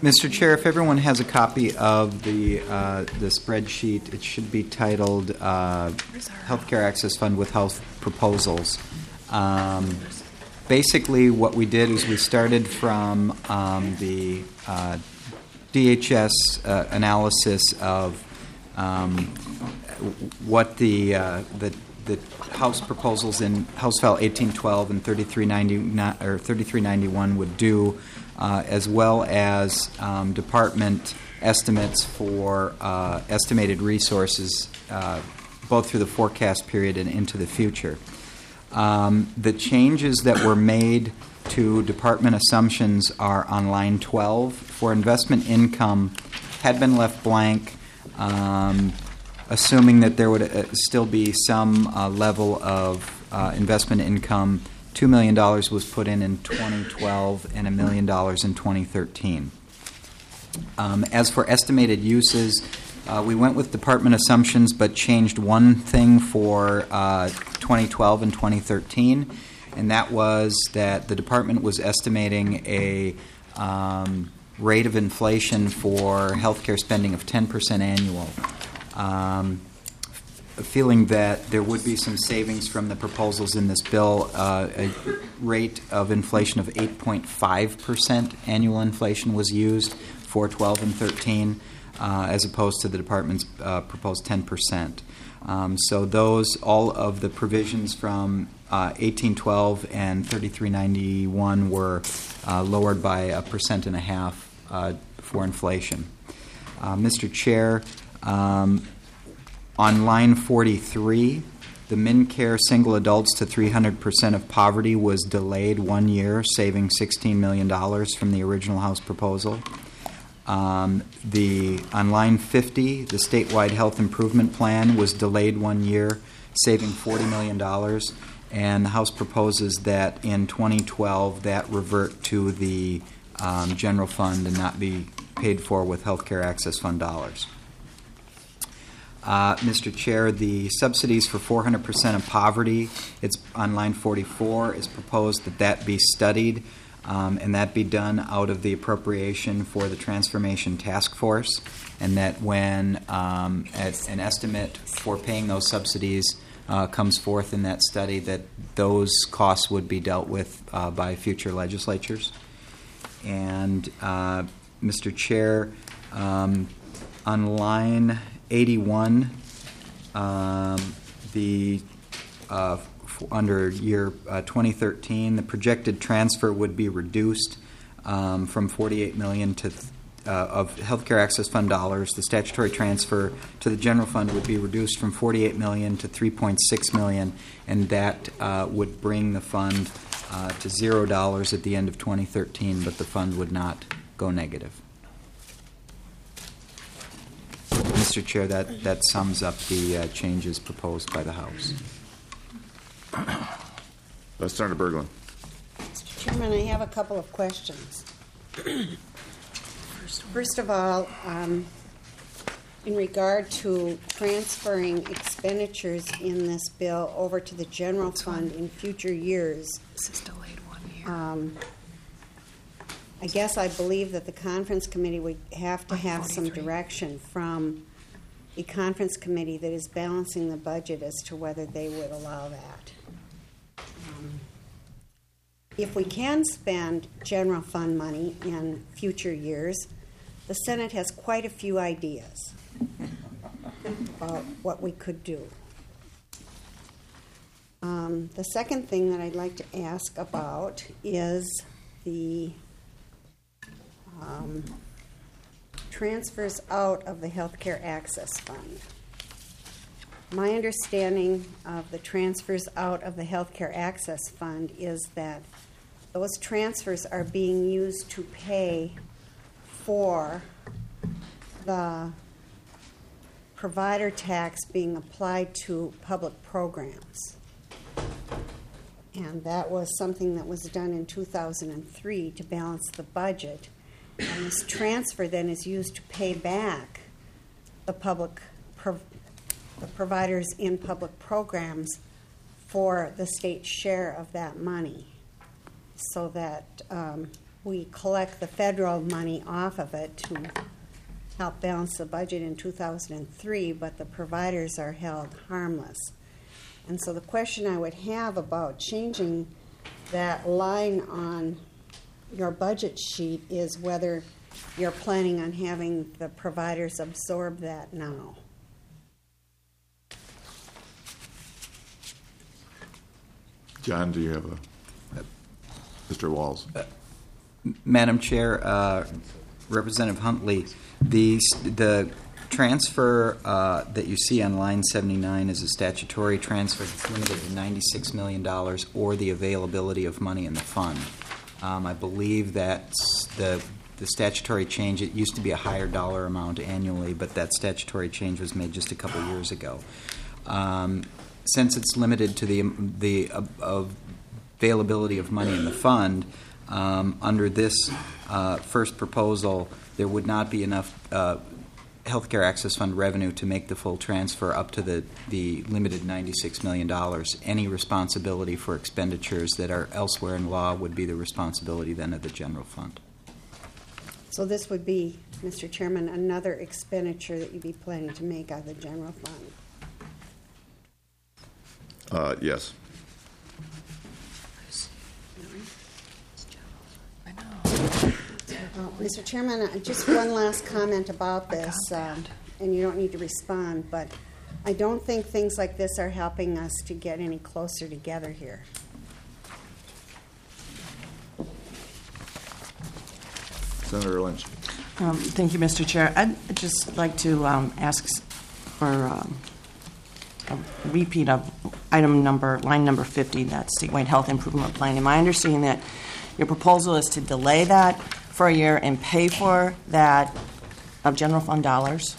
Mr. Chair, if everyone has a copy of the spreadsheet, it should be titled Healthcare Access Fund with Health Proposals. Basically, what we did is we started from the DHS analysis of what the House proposals in House File 1812 and 3391 would do, as well as department estimates for estimated resources, both through the forecast period and into the future. The changes that were made to department assumptions are on line 12. For investment income, had been left blank, assuming that there would still be some level of investment income. $2 million was put in 2012 and $1 million in 2013. As for estimated uses, we went with department assumptions but changed one thing for 2012 and 2013, and that was that the department was estimating a rate of inflation for healthcare spending of 10% annual. Feeling that there would be some savings from the proposals in this bill, a rate of inflation of 8.5% annual inflation was used for 12 and 13, as opposed to the department's proposed 10%. So those, all of the provisions from 1812 and 3391 were lowered by 1.5% for inflation. Mr. Chair, on line 43, the MinCare single adults to 300% of poverty was delayed 1 year, saving $16 million from the original House proposal. On line 50, the statewide health improvement plan was delayed 1 year, saving $40 million. And the House proposes that in 2012 that revert to the general fund and not be paid for with Healthcare Access Fund dollars. Mr. Chair, the subsidies for 400% of poverty, it's on line 44, is proposed that be studied and that be done out of the appropriation for the Transformation Task Force, and that when an estimate for paying those subsidies comes forth in that study, that those costs would be dealt with by future legislatures. And Mr. Chair, on line 81, under year 2013, the projected transfer would be reduced from $48 million to of Healthcare Access Fund dollars. The statutory transfer to the general fund would be reduced from $48 million to $3.6 million, and that would bring the fund to $0 at the end of 2013, but the fund would not go negative. Mr. Chair, that sums up the changes proposed by the House. Senator Berglund. Mr. Chairman, I have a couple of questions. First of all, in regard to transferring expenditures in this bill over to the general fund in future years, this is delayed 1 year. I guess I believe that the conference committee would have to have some 43. direction from a conference committee that is balancing the budget as to whether they would allow that. If we can spend general fund money in future years, the Senate has quite a few ideas about what we could do. The second thing that I'd like to ask about is the transfers out of the Healthcare Access Fund. My understanding of the transfers out of the Healthcare Access Fund is that those transfers are being used to pay for the provider tax being applied to public programs. And that was something that was done in 2003 to balance the budget. And this transfer then is used to pay back the the providers in public programs for the state's share of that money, so that we collect the federal money off of it to help balance the budget in 2003, but the providers are held harmless. And so the question I would have about changing that line on your budget sheet is whether you're planning on having the providers absorb that now. John, do you have Mr. Walls? Madam Chair, Representative Huntley, the transfer that you see on line 79 is a statutory transfer that's limited to $96 million or the availability of money in the fund. I believe that's the statutory change. It used to be a higher dollar amount annually, but that statutory change was made just a couple years ago. Since it's limited to the availability of money in the fund, under this first proposal, there would not be enough Healthcare Access Fund revenue to make the full transfer up to the limited $96 million. Any responsibility for expenditures that are elsewhere in law would be the responsibility then of the general fund. So this would be, Mr. Chairman, another expenditure that you'd be planning to make out of the general fund. Yes. I know. Mr. Chairman, just one last comment about this, and you don't need to respond, but I don't think things like this are helping us to get any closer together here. Senator Lynch. Thank you, Mr. Chair. I'd just like to ask for a repeat of line number 50, that statewide health improvement plan. Am I understanding that your proposal is to delay that for a year and pay for that of general fund dollars?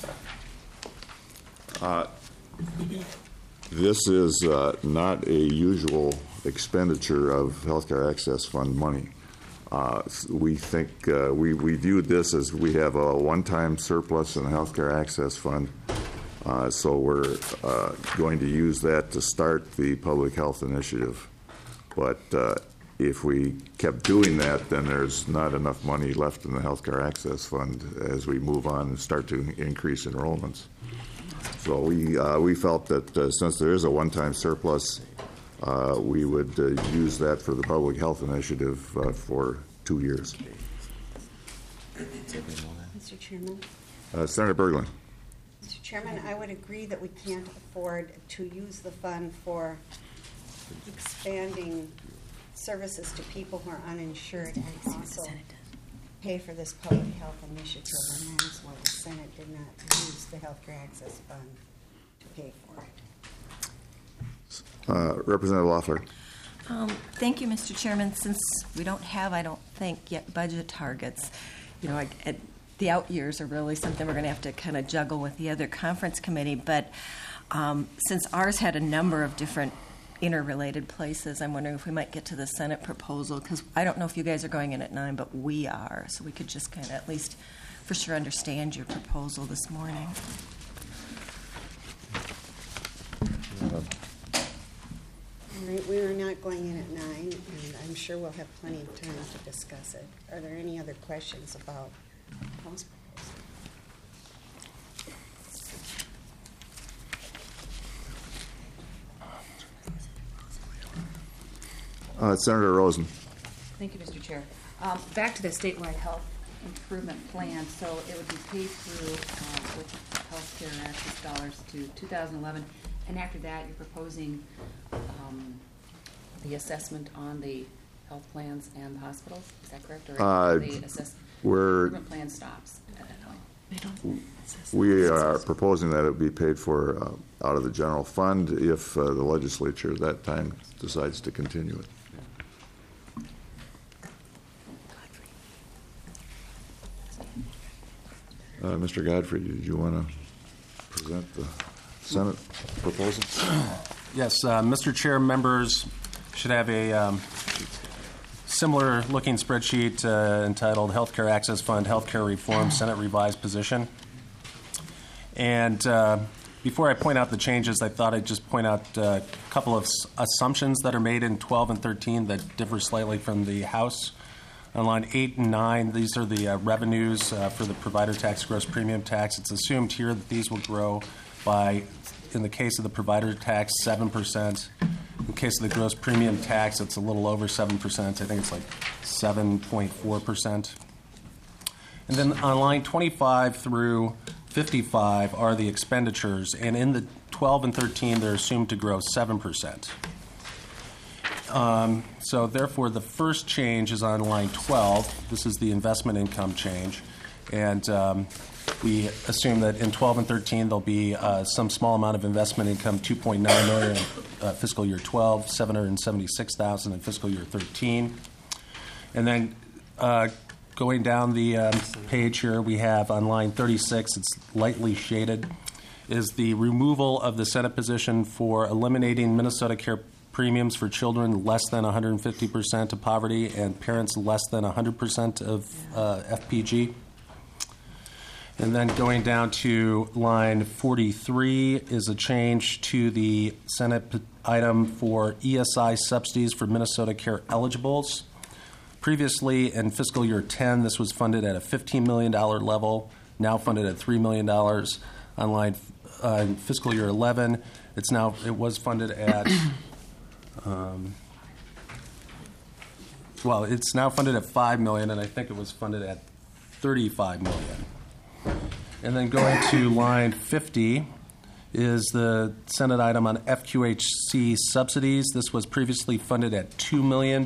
This is not a usual expenditure of Healthcare Access Fund money. We think we viewed this as we have a one-time surplus in the Healthcare Access Fund, so we're going to use that to start the public health initiative. But if we kept doing that, then there's not enough money left in the Healthcare Access Fund as we move on and start to increase enrollments. So we felt that since there is a one-time surplus, we would use that for the public health initiative for 2 years. Mr. Chairman? Senator Berglund. Mr. Chairman, I would agree that we can't afford to use the fund for expanding services to people who are uninsured and also pay for this public health initiative, and that's why the Senate did not use the Healthcare Access Fund to pay for it. Representative Loeffler. Thank you, Mr. Chairman. Since we don't have, I don't think, yet budget targets, the out years are really something we're going to have to kind of juggle with the other conference committee. But since ours had a number of different interrelated places, I'm wondering if we might get to the Senate proposal, because I don't know if you guys are going in at 9, but we are. So we could just kind of at least for sure understand your proposal this morning. All right, we are not going in at 9, and I'm sure we'll have plenty of time to discuss it. Are there any other questions about House proposal? Senator Rosen. Thank you, Mr. Chair. Back to the statewide health improvement plan. So it would be paid through with healthcare access dollars to 2011, and after that, you're proposing the assessment on the health plans and the hospitals. Is that correct? Or the improvement plan stops at that point? We are proposing that it be paid for out of the general fund if the legislature at that time decides to continue it. Mr. Godfrey, did you want to present the Senate proposal? Yes, Mr. Chair, members should have a similar looking spreadsheet entitled Healthcare Access Fund, Healthcare Reform, Senate Revised Position. And before I point out the changes, I thought I'd just point out a couple of assumptions that are made in 12 and 13 that differ slightly from the House On line 8 and 9, these are the revenues for the provider tax, gross premium tax. It's assumed here that these will grow by, in the case of the provider tax, 7%. In the case of the gross premium tax, it's a little over 7%. I think it's like 7.4%. And then on line 25 through 55 are the expenditures, and in the 12 and 13, they're assumed to grow 7%. So therefore, the first change is on line 12. This is the investment income change. And we assume that in 12 and 13, there'll be some small amount of investment income, $2.9 million in fiscal year 12, $776,000 in fiscal year 13. And then going down the page here, we have on line 36, it's lightly shaded, is the removal of the Senate position for eliminating Minnesota Care premiums for children less than 150% of poverty and parents less than 100% of FPG. And then going down to line 43 is a change to the Senate item for ESI subsidies for Minnesota Care eligibles. Previously, in fiscal year 10, this was funded at a $15 million level, now funded at $3 million. On line in fiscal year 11, it was funded at it's now funded at $5 million, and I think it was funded at $35 million. And then going to line 50 is the Senate item on FQHC subsidies. This was previously funded at $4 million,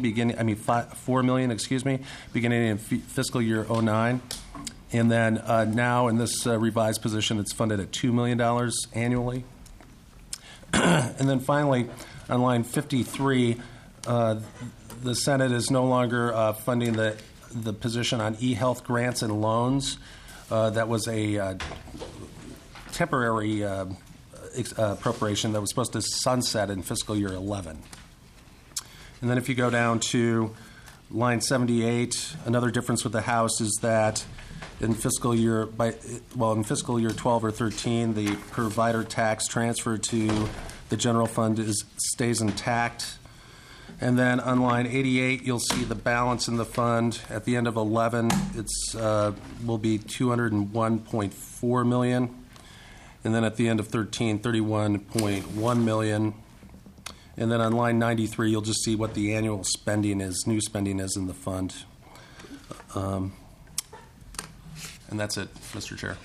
beginning in fiscal year 09. And then now in this revised position, it's funded at $2 million annually. And then finally, on line 53, the Senate is no longer funding the position on e-health grants and loans. That was a temporary appropriation that was supposed to sunset in fiscal year 11. And then if you go down to line 78, another difference with the House is that in fiscal year 12 or 13, the provider tax transfer to the general fund stays intact. And then on line 88, you'll see the balance in the fund. At the end of 11, it's will be $201.4 million. And then at the end of 13, $31.1 million. And then on line 93, you'll just see what the annual spending is, new spending is in the fund. And that's it, Mr. Chair.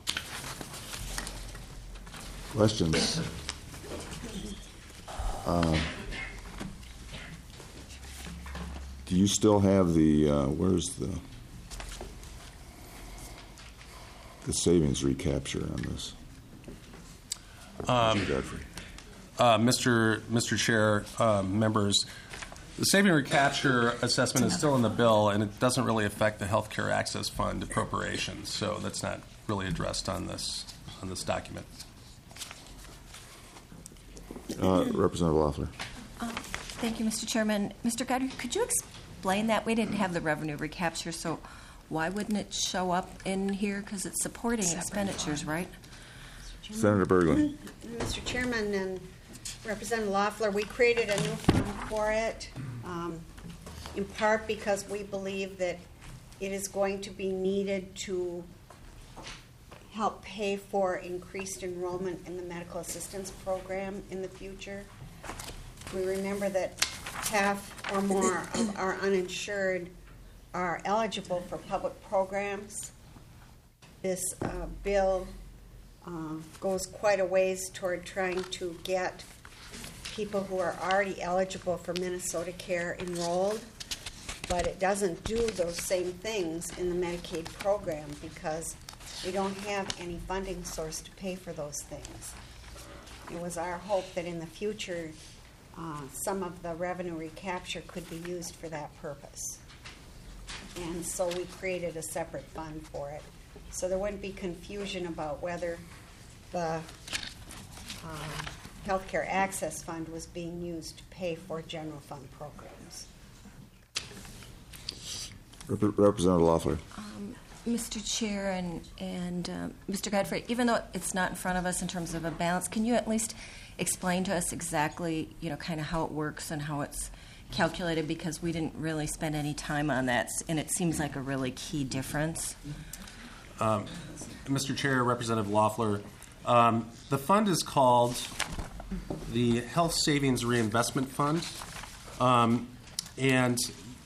Questions? Do you still have the, where's the savings recapture on this? Mr. Godfrey. Mr. Chair, members, the saving recapture assessment is still in the bill, and it doesn't really affect the Healthcare Access Fund appropriations, so that's not really addressed on this document. Representative Loeffler. Thank you, Mr. Chairman. Mr. Godfrey, could you explain that? We didn't have the revenue recapture, so why wouldn't it show up in here? Because it's supporting expenditures, right? Senator Berglund. Mr. Chairman and Representative Loeffler, we created a new fund for it, in part because we believe that it is going to be needed to help pay for increased enrollment in the medical assistance program in the future. We remember that half or more of our uninsured are eligible for public programs. This bill goes quite a ways toward trying to get people who are already eligible for Minnesota Care enrolled, but it doesn't do those same things in the Medicaid program because we don't have any funding source to pay for those things. It was our hope that in the future some of the revenue recapture could be used for that purpose. And so we created a separate fund for it. So there wouldn't be confusion about whether the Healthcare Access Fund was being used to pay for general fund programs. Representative Loeffler. Mr. Chair and Mr. Godfrey, even though it's not in front of us in terms of a balance, can you at least explain to us exactly, kind of how it works and how it's calculated, because we didn't really spend any time on that, and it seems like a really key difference. Mr. Chair, Representative Loeffler, the fund is called the Health Savings Reinvestment Fund, and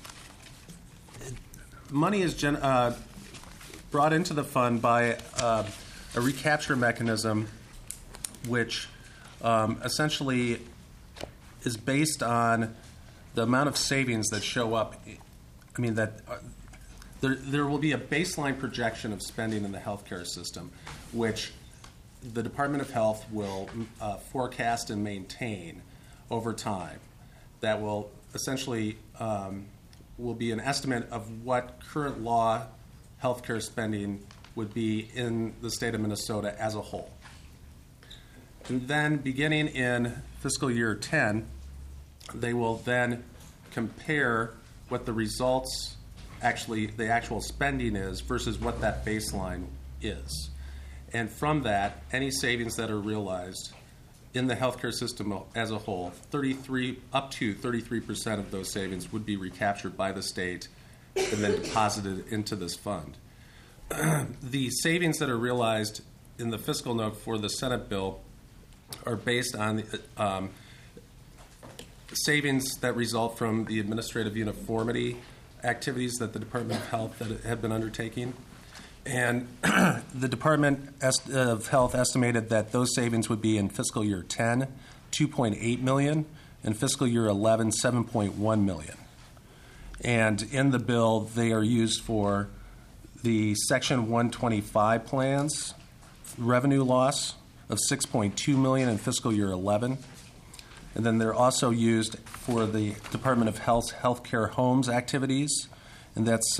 money is brought into the fund by a recapture mechanism, which essentially is based on the amount of savings that show up. I mean, there will be a baseline projection of spending in the healthcare system, which the Department of Health will forecast and maintain over time. That will essentially will be an estimate of what current law healthcare spending would be in the state of Minnesota as a whole. And then beginning in fiscal year 10, they will then compare what the results the actual spending is versus what that baseline is. And from that, any savings that are realized in the healthcare system as a whole, up to 33% of those savings would be recaptured by the state and then deposited into this fund. The savings that are realized in the fiscal note for the Senate bill are based on the savings that result from the administrative uniformity activities that the Department of Health have been undertaking. And the Department of Health estimated that those savings would be in fiscal year 10, $2.8 million, and fiscal year 11, $7.1 million. And in the bill, they are used for the Section 125 plans, revenue loss of $6.2 million in fiscal year 11. And then they're also used for the Department of Health's healthcare homes activities, and that's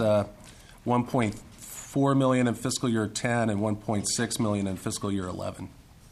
$1.4 million in fiscal year 10 and $1.6 million in fiscal year 11.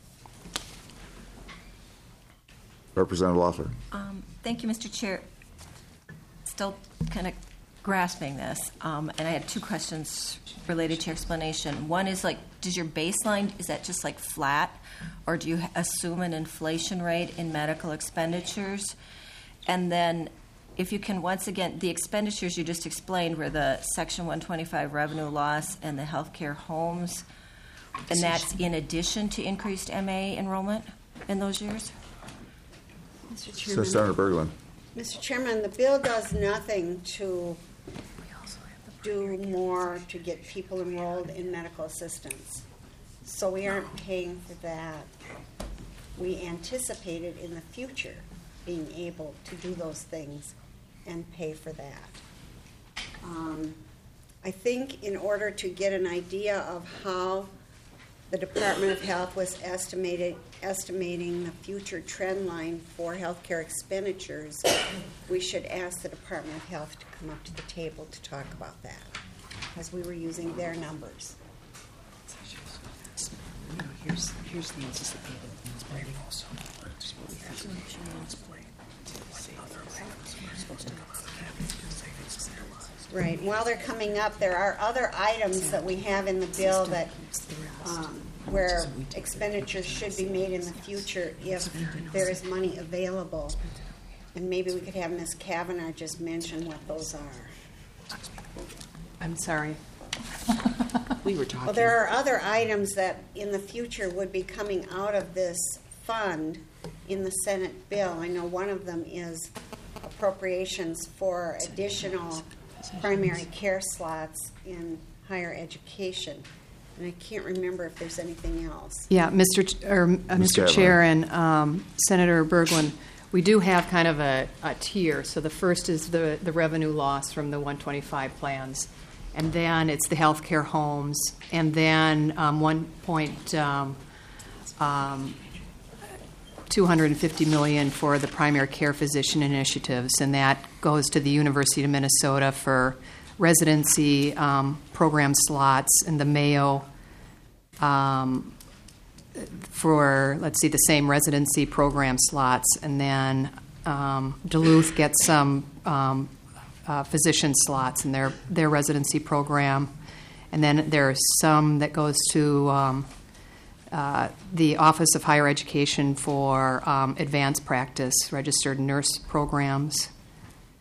Representative Loeffler. Thank you, Mr. Chair. Still kind of grasping this, and I had two questions related to your explanation. One is, does your baseline, is that just flat, or do you assume an inflation rate in medical expenditures? And then if you can, once again, the expenditures you just explained were the Section 125 revenue loss and the healthcare homes, and that's in addition to increased MA enrollment in those years? Mr. Chairman. Senator Berglund. Mr. Chairman, the bill does nothing to do more to get people enrolled in medical assistance. So we aren't paying for that. We anticipated in the future being able to do those things and pay for that. I think in order to get an idea of how the Department of Health was estimating the future trend line for healthcare expenditures, we should ask the Department of Health to come up to the table to talk about that, because we were using their numbers. Here's the anticipated spending also. Right. While they're coming up, there are other items that we have in the bill that where expenditures should be made in the future if there is money available. And maybe we could have Ms. Kavanaugh just mention what those are. I'm sorry. We were talking. Well, there are other items that in the future would be coming out of this fund in the Senate bill. I know one of them is appropriations for additional primary care slots in higher education. And I can't remember if there's anything else. Yeah, Mr. Chair and Senator Berglund, we do have kind of a tier. So the first is the revenue loss from the 125 plans, and then it's the healthcare homes, and then $250 million for the primary care physician initiatives, and that goes to the University of Minnesota for residency program slots, and the Mayo for, the same residency program slots, and then Duluth gets some physician slots in their residency program, and then there's some that goes to the Office of Higher Education for advanced practice registered nurse programs.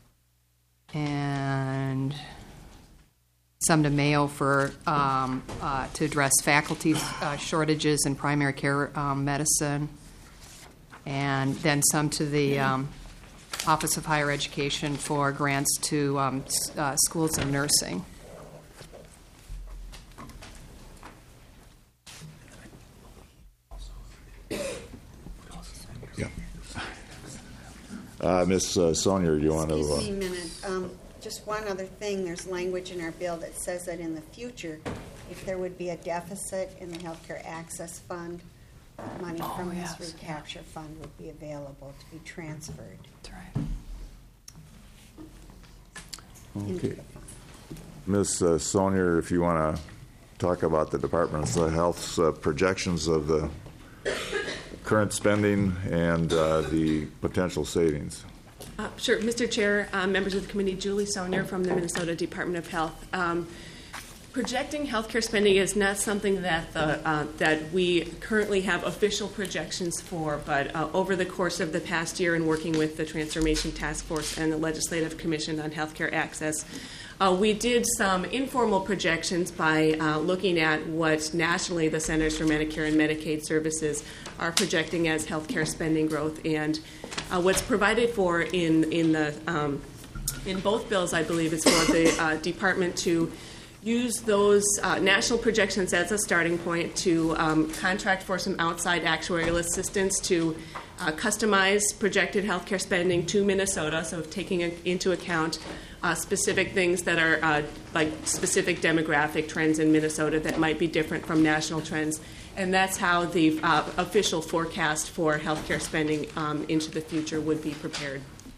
and some to Mayo for to address faculty shortages in primary care medicine, and then some to the Office of Higher Education for grants to schools of nursing. Ms. Sonia, do you want to? Excuse me a minute. Just one other thing. There's language in our bill that says that in the future, if there would be a deficit in the Healthcare Access Fund, money from this recapture fund would be available to be transferred That's right. into Okay. the fund. Ms. Sonia, if you want to talk about the Department of Health's projections of the current spending and the potential savings. Sure. Mr. Chair, members of the committee, Julie Sonier from the Minnesota Department of Health. Projecting healthcare spending is not something that we currently have official projections for, but over the course of the past year in working with the Transformation Task Force and the Legislative Commission on Healthcare Access, we did some informal projections by looking at what nationally the Centers for Medicare and Medicaid Services are projecting as healthcare spending growth, and what's provided for in both bills, I believe, is for the department to use those national projections as a starting point to contract for some outside actuarial assistance to customize projected healthcare spending to Minnesota, so taking into account specific things that are like specific demographic trends in Minnesota that might be different from national trends. And that's how the official forecast for healthcare spending into the future would be prepared.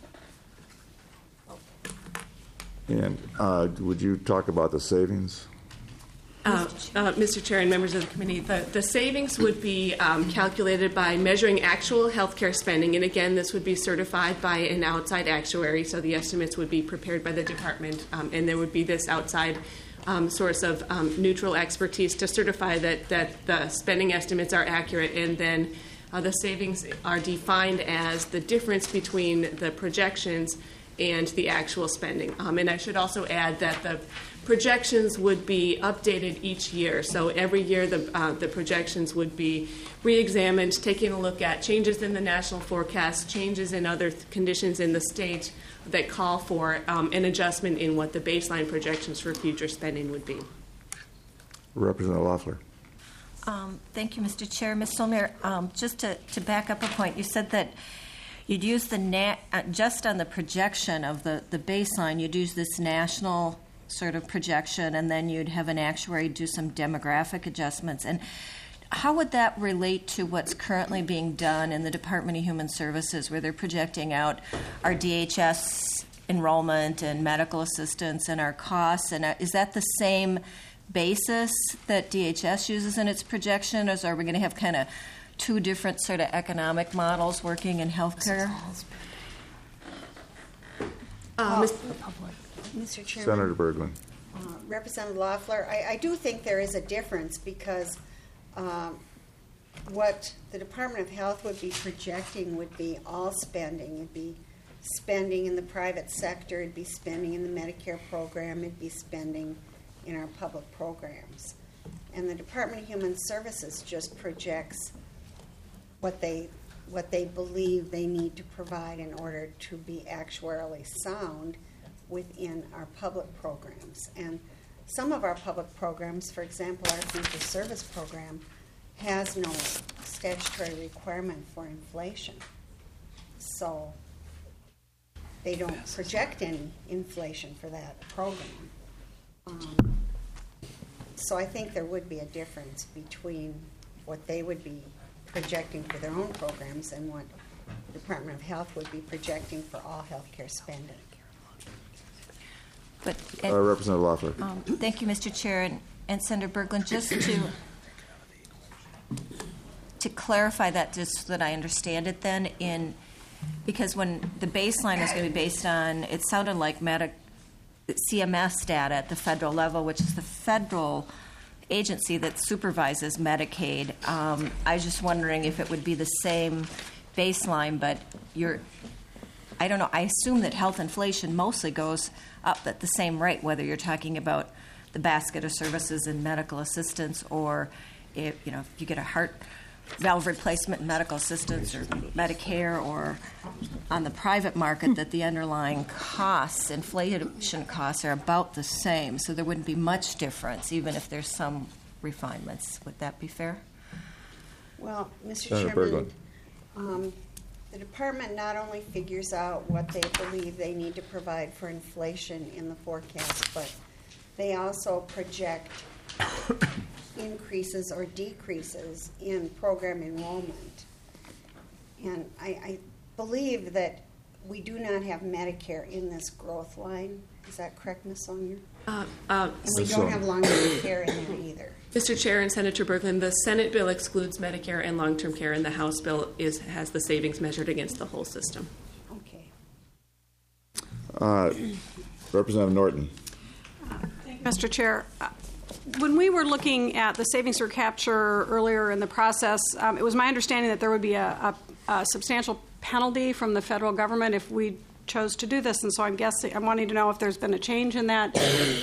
And would you talk about the savings? Mr. Chair and members of the committee, the savings would be calculated by measuring actual healthcare spending, and again, this would be certified by an outside actuary, so the estimates would be prepared by the department, and there would be this outside source of neutral expertise to certify that the spending estimates are accurate, and then the savings are defined as the difference between the projections and the actual spending. And I should also add that the projections would be updated each year. So every year the projections would be re-examined, taking a look at changes in the national forecast, changes in other conditions in the state that call for an adjustment in what the baseline projections for future spending would be. Representative Loeffler. Thank you, Mr. Chair. Ms. Solmer, just to back up a point, you said that you'd use the just on the projection of the baseline, you'd use this national sort of projection, and then you'd have an actuary do some demographic adjustments. And how would that relate to what's currently being done in the Department of Human Services, where they're projecting out our DHS enrollment and medical assistance and our costs? And is that the same basis that DHS uses in its projection, or are we going to have kind of two different sort of economic models working in healthcare? Mr. Chairman. Senator Berglund. Representative Loeffler, I do think there is a difference because what the Department of Health would be projecting would be all spending. It'd be spending in the private sector, it'd be spending in the Medicare program, it'd be spending in our public programs. And the Department of Human Services just projects what they believe they need to provide in order to be actuarially sound within our public programs. And some of our public programs, for example, our fee-for-service program, has no statutory requirement for inflation. So they don't project any inflation for that program. So I think there would be a difference between what they would be projecting for their own programs and what the Department of Health would be projecting for all healthcare spending. But Representative Loeffler. thank you, Mr. Chair, and Senator Berglund, just to clarify that, just so that I understand it then, because when the baseline is going to be based on, it sounded like CMS data at the federal level, which is the federal agency that supervises Medicaid. I was just wondering if it would be the same baseline, but I don't know, I assume that health inflation mostly goes up at the same rate, whether you're talking about the basket of services and medical assistance, or if you get a heart valve replacement and medical assistance, or Medicare, or on the private market, that the underlying costs, inflation costs, are about the same. So there wouldn't be much difference, even if there's some refinements. Would that be fair? Well, Mr. Senator Chairman, Berglund. the department not only figures out what they believe they need to provide for inflation in the forecast, but they also project increases or decreases in program enrollment. And I believe that we do not have Medicare in this growth line. Is that correct, Ms. Sonier? And we don't have long-term care in there either. Mr. Chair and Senator Berglund, the Senate bill excludes Medicare and long-term care, and the House bill has the savings measured against the whole system. Okay. Representative Norton. Thank you, Mr. Chair. When we were looking at the savings recapture earlier in the process, it was my understanding that there would be a substantial penalty from the federal government if we chose to do this, and so I'm wanting to know if there's been a change in that,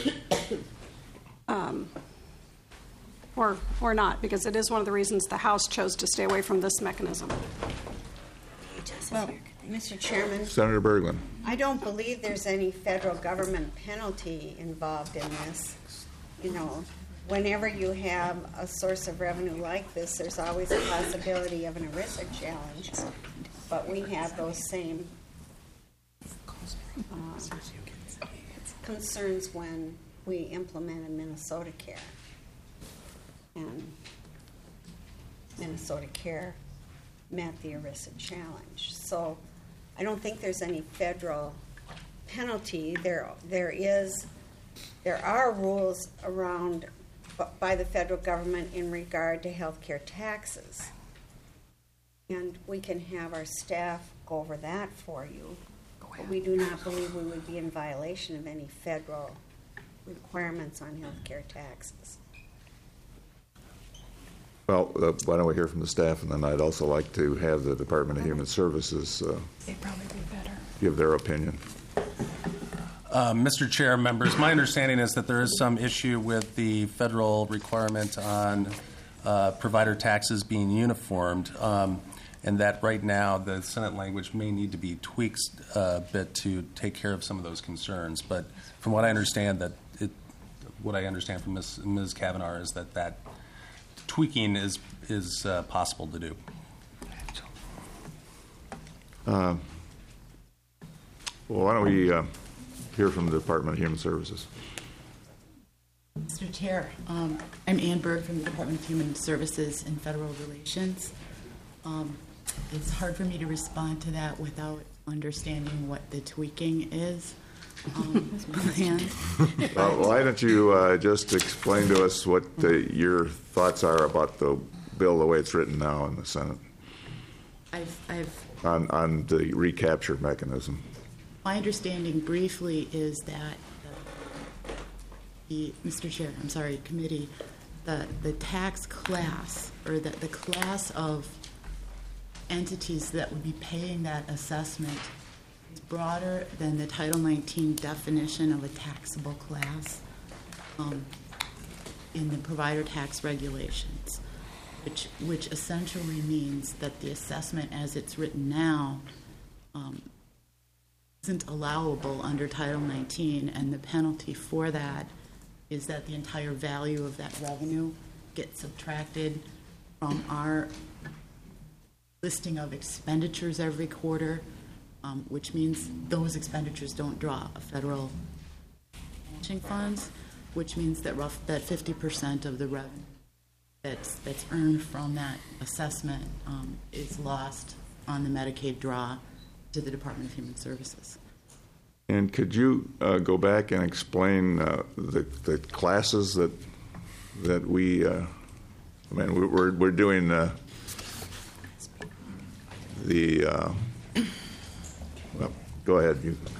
or not, because it is one of the reasons the House chose to stay away from this mechanism. Well, Mr. Chairman, Senator Berglund. I don't believe there's any federal government penalty involved in this. Whenever you have a source of revenue like this, there's always a possibility of an ERISA challenge. But we have those same concerns when we implemented Minnesota Care. And Minnesota Care met the ERISA challenge. So I don't think there's any federal penalty. There are rules around by the federal government in regard to health care taxes. And we can have our staff go over that for you. But we do not believe we would be in violation of any federal requirements on health care taxes. Well, why don't we hear from the staff, and then I'd also like to have the Department of Human Services give their opinion. Mr. Chair, members, my understanding is that there is some issue with the federal requirement on provider taxes being uniformed, and that right now the Senate language may need to be tweaked a bit to take care of some of those concerns. But from what I understand, from Ms. Kavanaugh is that tweaking is possible to do. Well, why don't we hear from the Department of Human Services? Mr. Chair, I'm Ann Berg from the Department of Human Services and Federal Relations. It's hard for me to respond to that without understanding what the tweaking is. Why don't you just explain to us what your thoughts are about the bill the way it's written now in the Senate on the recapture mechanism? My understanding briefly is that committee, the tax class, or the class of entities that would be paying that assessment is broader than the Title 19 definition of a taxable class in the provider tax regulations, which essentially means that the assessment as it's written now isn't allowable under Title 19, and the penalty for that is that the entire value of that revenue gets subtracted from our listing of expenditures every quarter, which means those expenditures don't draw federal matching funds, which means that 50% of the revenue that's earned from that assessment is lost on the Medicaid draw to the Department of Human Services. And could you go back and explain the classes that we? We're doing well, go ahead.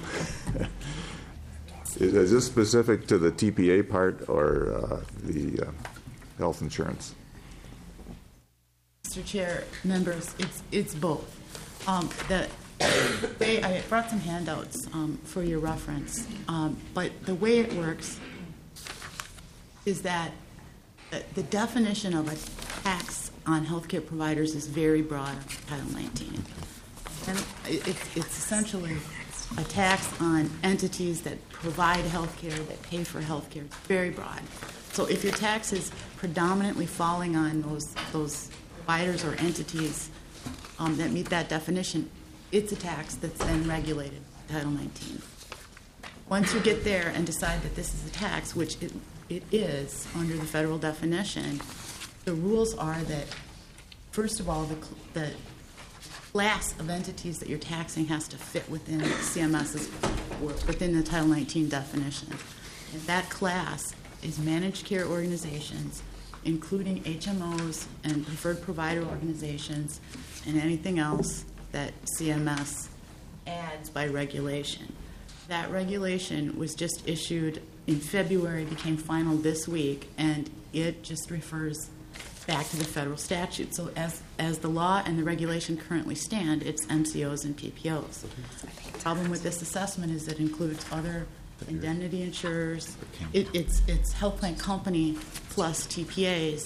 Is this specific to the TPA part or the health insurance? Mr. Chair, members, it's both. I brought some handouts for your reference, but the way it works is that the definition of a tax on healthcare providers is very broad in Title 19. And it's essentially a tax on entities that provide healthcare, that pay for healthcare. It's very broad. So if your tax is predominantly falling on those providers or entities that meet that definition, it's a tax that's then regulated by Title 19. Once you get there and decide that this is a tax, which it is under the federal definition, the rules are that, first of all, the class of entities that you're taxing has to fit within CMS's, within the Title 19 definition. And that class is managed care organizations, including HMOs and preferred provider organizations, and anything else that CMS adds by regulation. That regulation was just issued in February, became final this week, and it just refers back to the federal statute. So as the law and the regulation currently stand, it's MCOs and PPOs. The problem with this assessment is it includes other indemnity insurers. It's health plan company plus TPAs,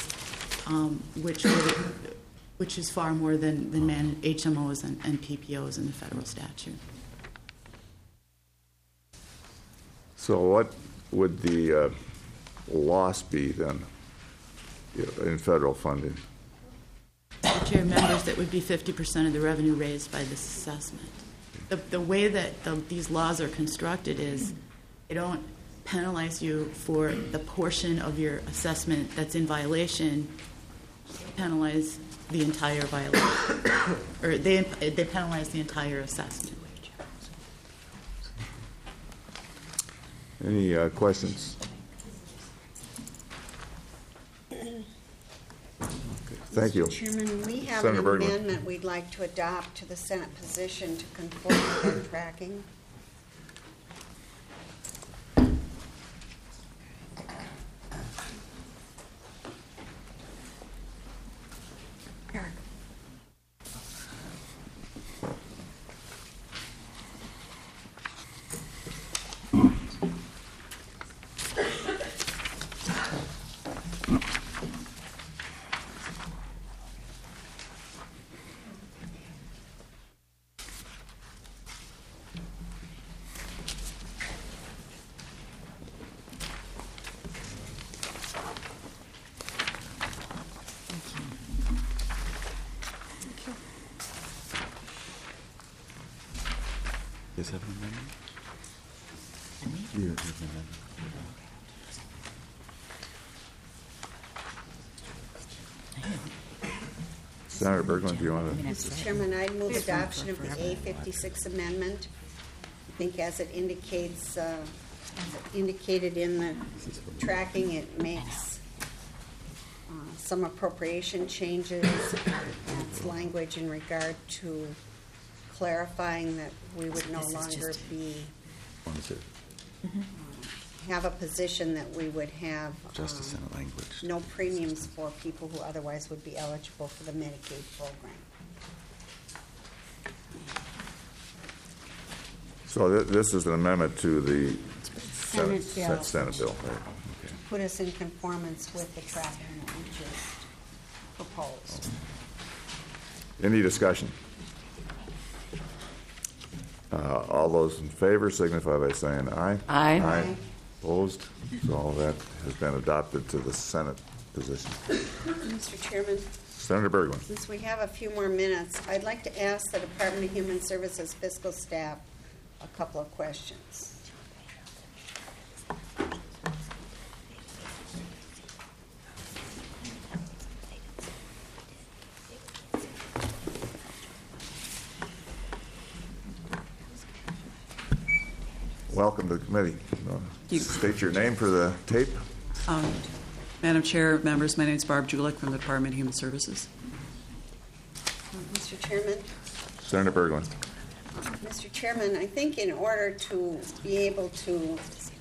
which is far more than HMOs and PPOs in the federal statute. So what would the loss be then in federal funding? Mr. Chair, members, that would be 50% of the revenue raised by this assessment. The way that these laws are constructed is they don't penalize you for the portion of your assessment that's in violation. They penalize the entire violation, or they penalize the entire assessment. Any questions? Thank you. Mr. Chairman, we have Senator an Bergman. amendment we'd like to adopt to the Senate position to conform with our tracking. Does have an amendment? You have an amendment. Senator Bergman, do you want to? Mr. Chairman, I move adoption of the A56 amendment. I think as it indicates, as indicated in the tracking, it makes some appropriation changes. That's language in regard to clarifying that we would no longer be have a position that we would have Justice and language. no premiums for people who otherwise would be eligible for the Medicaid program. So this is an amendment to the Senate bill. Senate bill. Right. Okay. Put us in conformance with the tracking that we just proposed. Any discussion? All those in favor signify by saying aye. Aye. Aye. Opposed? So all that has been adopted to the Senate position. Mr. Chairman, Senator Bergman. since we have a few more minutes, I'd like to ask the Department of Human Services fiscal staff a couple of questions. Welcome to the committee. State your name for the tape. Madam Chair, members, my name is Barb Julik from the Department of Human Services. Mr. Chairman? Senator Bergman. Mr. Chairman, I think in order to be able to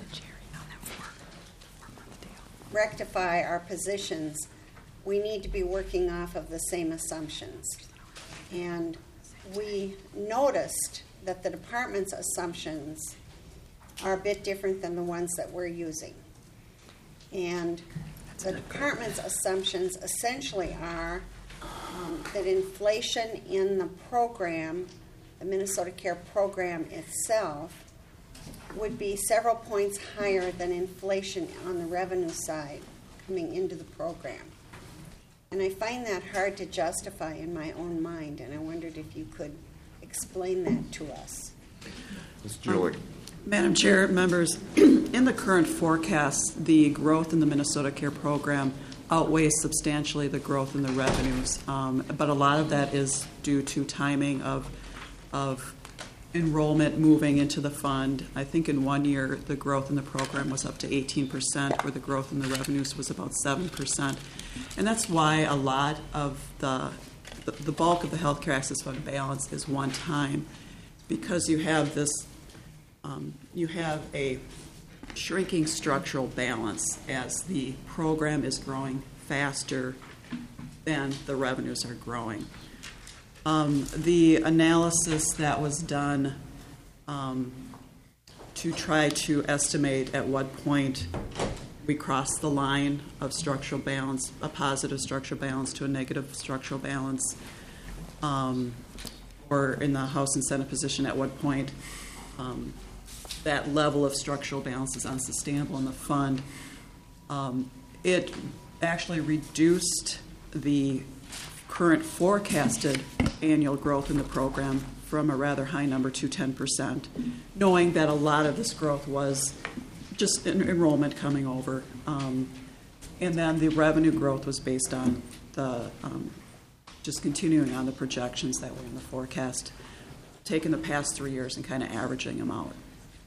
rectify our positions, we need to be working off of the same assumptions. And we noticed that the department's assumptions are a bit different than the ones that we're using. And the department's assumptions essentially are that inflation in the program, the Minnesota Care program itself, would be several points higher than inflation on the revenue side coming into the program. And I find that hard to justify in my own mind, and I wondered if you could explain that to us. Ms. Julie. Madam Chair, members, in the current forecast, the growth in the Minnesota Care program outweighs substantially the growth in the revenues. But a lot of that is due to timing of enrollment moving into the fund. I think in 1 year, the growth in the program was up to 18%, where the growth in the revenues was about 7%. And that's why a lot of the bulk of the Healthcare Access Fund balance is one time, because you have this, you have a shrinking structural balance as the program is growing faster than the revenues are growing. The analysis that was done to try to estimate at what point we cross the line of structural balance, a positive structural balance to a negative structural balance, or in the House and Senate position, at what point that level of structural balance is unsustainable in the fund. It actually reduced the current forecasted annual growth in the program from a rather high number to 10%, knowing that a lot of this growth was just enrollment coming over. And then the revenue growth was based on the just continuing on the projections that were in the forecast, taking the past 3 years and kind of averaging them out.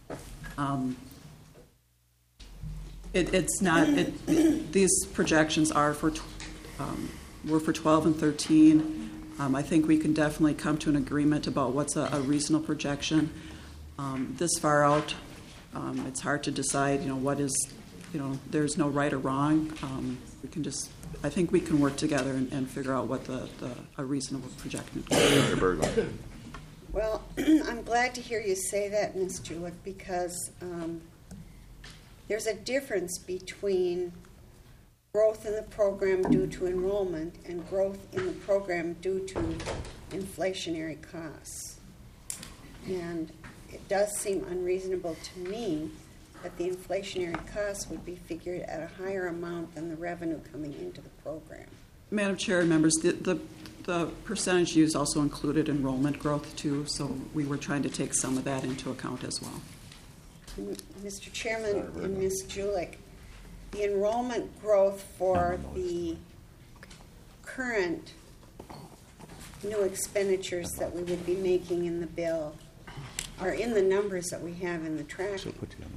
It's not. These projections are were for 12 and 13. I think we can definitely come to an agreement about what's a reasonable projection. This far out, it's hard to decide. What is. There's no right or wrong. We can just. I think we can work together and figure out what a reasonable projection is. Well, I'm glad to hear you say that, Ms. Julick, because there's a difference between growth in the program due to enrollment and growth in the program due to inflationary costs. And it does seem unreasonable to me that the inflationary costs would be figured at a higher amount than the revenue coming into the program. Madam Chair and members, the percentage used also included enrollment growth too, so we were trying to take some of that into account as well. Mr. Chairman and Ms. Julick, the enrollment growth for the current new expenditures that we would be making in the bill are in the numbers that we have in the tracking.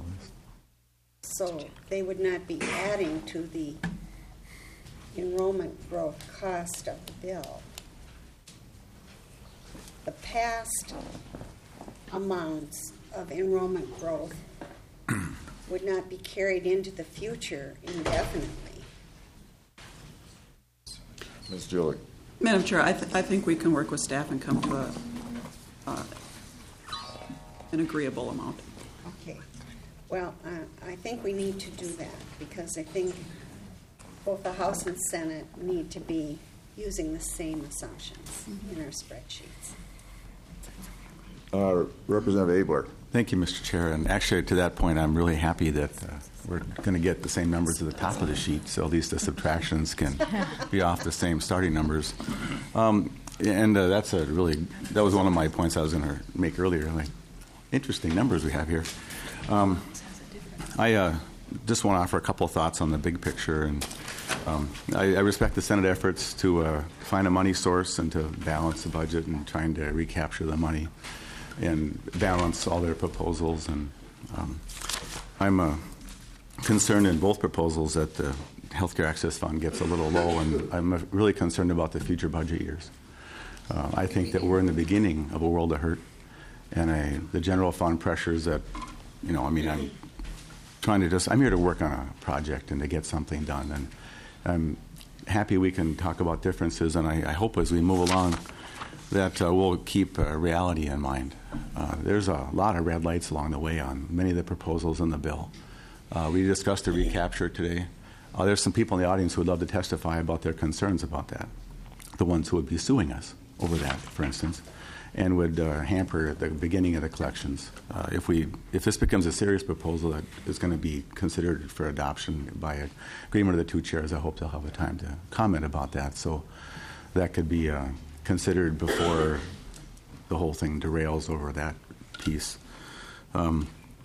So they would not be adding to the enrollment growth cost of the bill. The past amounts of enrollment growth would not be carried into the future indefinitely. Ms. Julie. Madam Chair, I think we can work with staff and come to an agreeable amount. Okay. Well, I think we need to do that because I think both the House and Senate need to be using the same assumptions in our spreadsheets. Representative Abler. Thank you, Mr. Chair. And actually, to that point, I'm really happy that we're going to get the same numbers at the top of the sheet, so at least the subtractions can be off the same starting numbers. That was one of my points I was going to make earlier. Like, interesting numbers we have here. I just want to offer a couple of thoughts on the big picture, and I respect the Senate efforts to find a money source and to balance the budget and trying to recapture the money and balance all their proposals. And I'm concerned in both proposals that the Healthcare Access Fund gets a little low, and I'm really concerned about the future budget years. I think that we're in the beginning of a world of hurt, and the general fund pressures that, I'm here to work on a project and to get something done, and I'm happy we can talk about differences, and I hope as we move along that we'll keep reality in mind. There's a lot of red lights along the way on many of the proposals in the bill. We discussed the recapture today. There's some people in the audience who would love to testify about their concerns about that, the ones who would be suing us over that, for instance, and would hamper the beginning of the collections. If this becomes a serious proposal that is going to be considered for adoption by agreement of the two chairs, I hope they'll have a time to comment about that. So that could be considered before the whole thing derails over that piece. I'm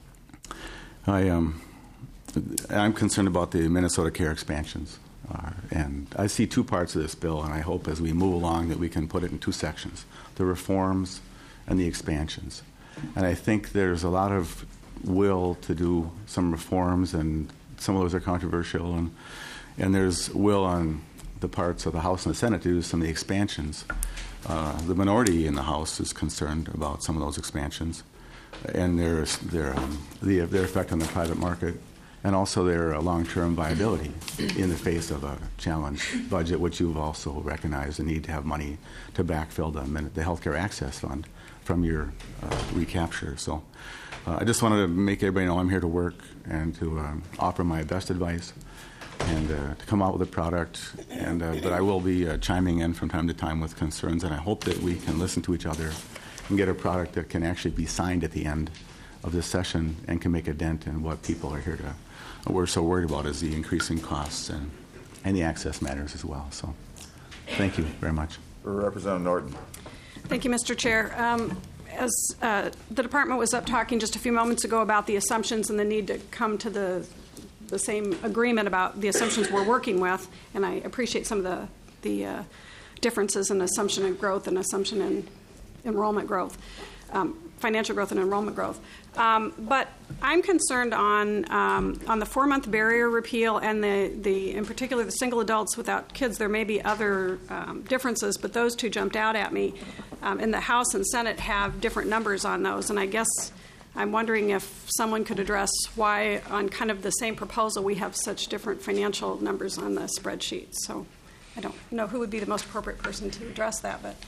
concerned about the Minnesota Care expansions. And I see two parts of this bill, and I hope as we move along that we can put it in two sections, the reforms and the expansions. And I think there's a lot of will to do some reforms, and some of those are controversial, and there's will on the parts of the House and the Senate to do some of the expansions. The minority in the House is concerned about some of those expansions, and their effect on the private market, and also their long-term viability in the face of a challenged budget, which you've also recognized the need to have money to backfill the Healthcare Access Fund from your recapture. So I just wanted to make everybody know I'm here to work and to offer my best advice and to come out with a product. But I will be chiming in from time to time with concerns, and I hope that we can listen to each other and get a product that can actually be signed at the end of this session and can make a dent in what people are here to. We're so worried about is the increasing costs and the access matters as well. So thank you very much. Representative Norton. Thank you, Mr. Chair. As the department was up talking just a few moments ago about the assumptions and the need to come to the same agreement about the assumptions we're working with, and I appreciate some of the differences in assumption and growth and assumption in enrollment growth, financial growth and enrollment growth. But I'm concerned on the 4-month barrier repeal and in particular the single adults without kids. There may be other differences, but those two jumped out at me. And the House and Senate have different numbers on those, and I guess I'm wondering if someone could address why on kind of the same proposal we have such different financial numbers on the spreadsheet. So I don't know who would be the most appropriate person to address that, but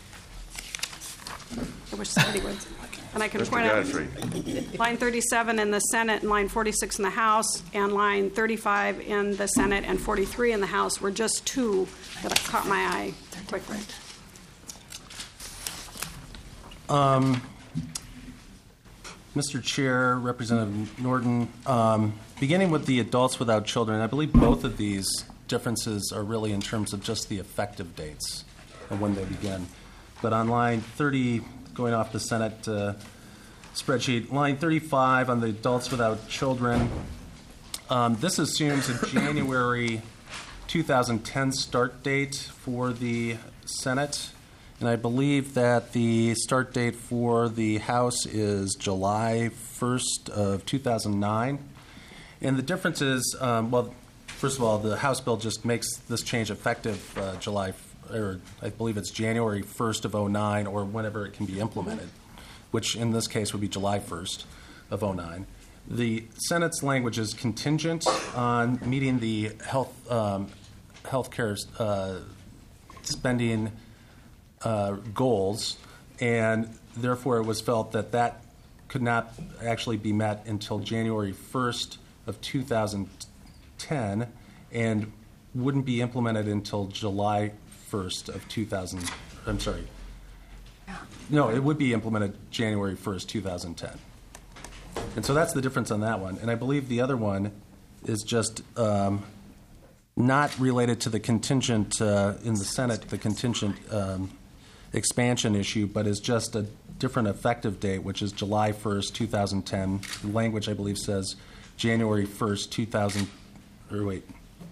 I wish somebody would. And I can point out line 37 in the Senate and line 46 in the House and line 35 in the Senate and 43 in the House were just two that caught my eye quickly. Mr. Chair, Representative Norton, beginning with the adults without children, I believe both of these differences are really in terms of just the effective dates and when they begin. But on line 30, going off the Senate spreadsheet, line 35 on the adults without children, this assumes a January 2010 start date for the Senate. And I believe that the start date for the House is July 1st of 2009. And the difference is, well, first of all, the House bill just makes this change effective I believe it's January 1st of 2009 or whenever it can be implemented, which in this case would be July 1st of 2009. The Senate's language is contingent on meeting the healthcare spending goals, and therefore it was felt that could not actually be met until January 1st of 2010 and wouldn't be implemented until July 1st of 2000. I'm sorry. No, it would be implemented January 1st, 2010. And so that's the difference on that one. And I believe the other one is just not related to the contingent in the Senate, the contingent expansion issue, but is just a different effective date, which is July 1st, 2010. The language, I believe, says January 1st, 2000. Or wait,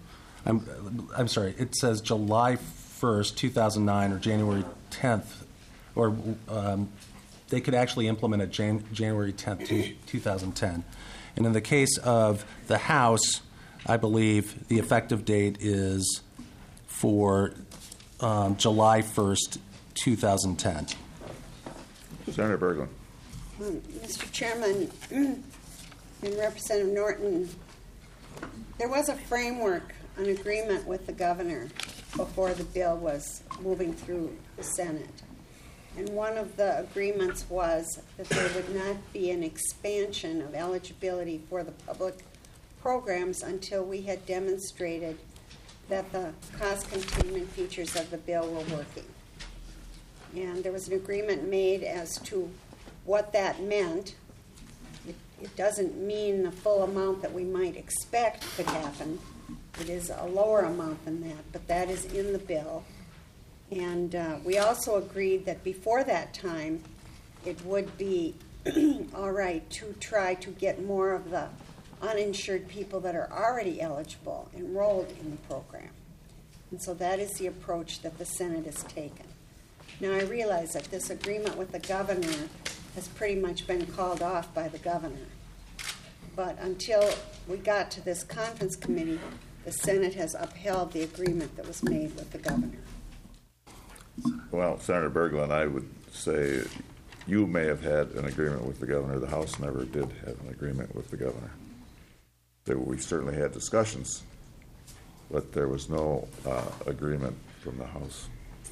I'm sorry. It says July 1st, 2009, or January 10th, or they could actually implement it January 10th, 2010. And in the case of the House, I believe the effective date is for July 1st, 2010. Senator Berglund. Mr. Chairman and Representative Norton, there was a framework, an agreement with the governor before the bill was moving through the Senate. And one of the agreements was that there would not be an expansion of eligibility for the public programs until we had demonstrated that the cost containment features of the bill were working. And there was an agreement made as to what that meant. It doesn't mean the full amount that we might expect could happen. It is a lower amount than that, but that is in the bill. And we also agreed that before that time, it would be all right to try to get more of the uninsured people that are already eligible enrolled in the program. And so that is the approach that the Senate has taken. Now, I realize that this agreement with the governor has pretty much been called off by the governor. But until we got to this conference committee, the Senate has upheld the agreement that was made with the governor. Well, Senator Berglund, I would say you may have had an agreement with the governor. The House never did have an agreement with the governor. We certainly had discussions, but there was no agreement from the House.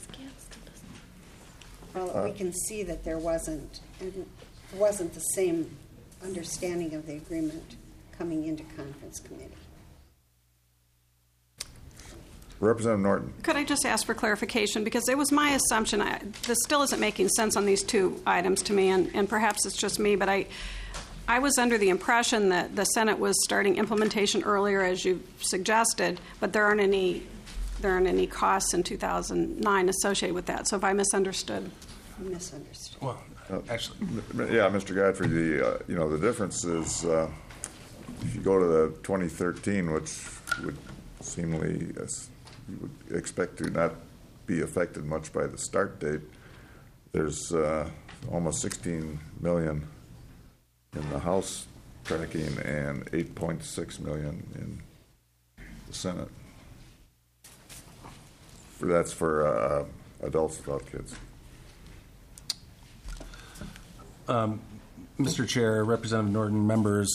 Well, we can see that there wasn't the same understanding of the agreement coming into conference committee. Representative Norton. Could I just ask for clarification? Because it was my assumption, this still isn't making sense on these two items to me, and perhaps it's just me, but I was under the impression that the Senate was starting implementation earlier, as you suggested, but there aren't any costs in 2009 associated with that. So if I misunderstood. You misunderstood. Well, actually. Yeah, Mr. Godfrey, the difference is if you go to the 2013, which would seemingly, you would expect to not be affected much by the start date, there's almost $16 million in the House tracking and $8.6 million in the Senate. That's for adults without kids. Mr. Chair, Representative Norton, members,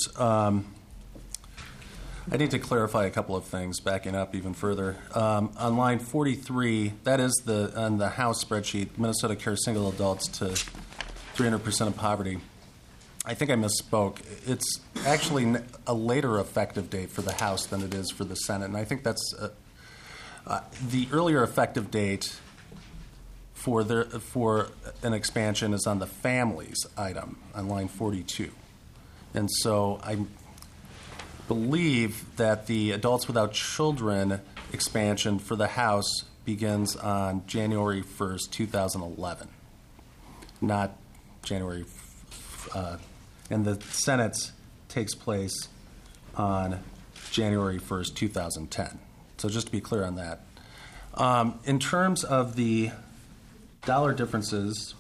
I need to clarify a couple of things, backing up even further. On line 43, that is on the House spreadsheet, Minnesota Care Single Adults to 300% of poverty. I think I misspoke. It's actually a later effective date for the House than it is for the Senate, and I think that's the earlier effective date for an expansion is on the families item on line 42. And so I believe that the adults without children expansion for the House begins on January 1st, 2011, not January, and the Senate's takes place on January 1st, 2010. So just to be clear on that. In terms of the dollar differences,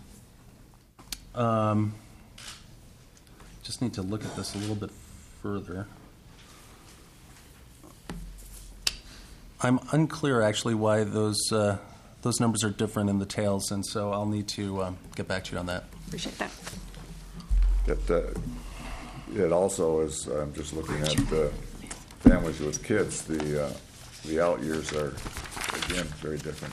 just need to look at this a little bit further. I'm unclear actually why those numbers are different in the tails, and so I'll need to get back to you on that. Appreciate that. It also is, I'm just looking at families with kids, the out years are, again, very different.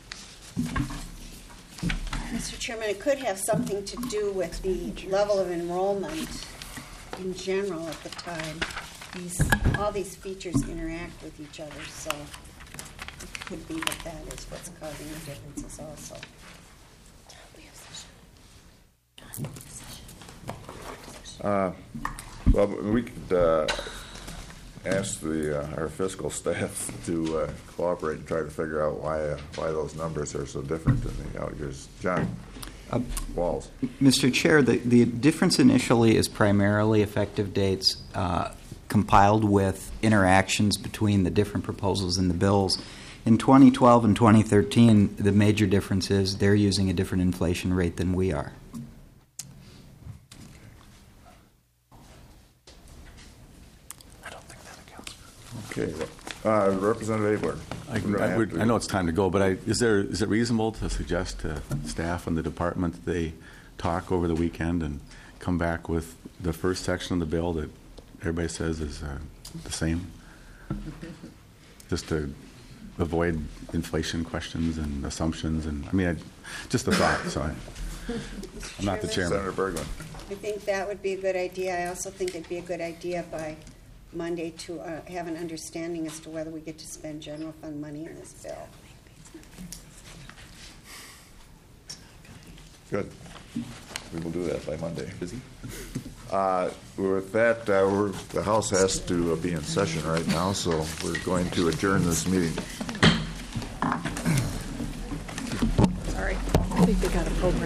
Mr. Chairman, it could have something to do with the level of enrollment in general at the time. All these features interact with each other, so it could be that is what's causing the differences also. Well, we could ask our fiscal staff to cooperate and try to figure out why those numbers are so different in the out years. John Walls. Mr. Chair, the difference initially is primarily effective dates compiled with interactions between the different proposals in the bills. In 2012 and 2013, the major difference is they're using a different inflation rate than we are. Okay. Representative Abler. I know it's time to go, but is it reasonable to suggest to staff and the department that they talk over the weekend and come back with the first section of the bill that everybody says is the same? Just to avoid inflation questions and assumptions. And I mean, just a thought. So I'm not the chairman. Senator Bergman. I think that would be a good idea. I also think it'd be a good idea by Monday to have an understanding as to whether we get to spend general fund money in this bill. Good. We will do that by Monday. With that, the House has to be in session right now, so we're going to adjourn this meeting. Sorry. I think they got a program.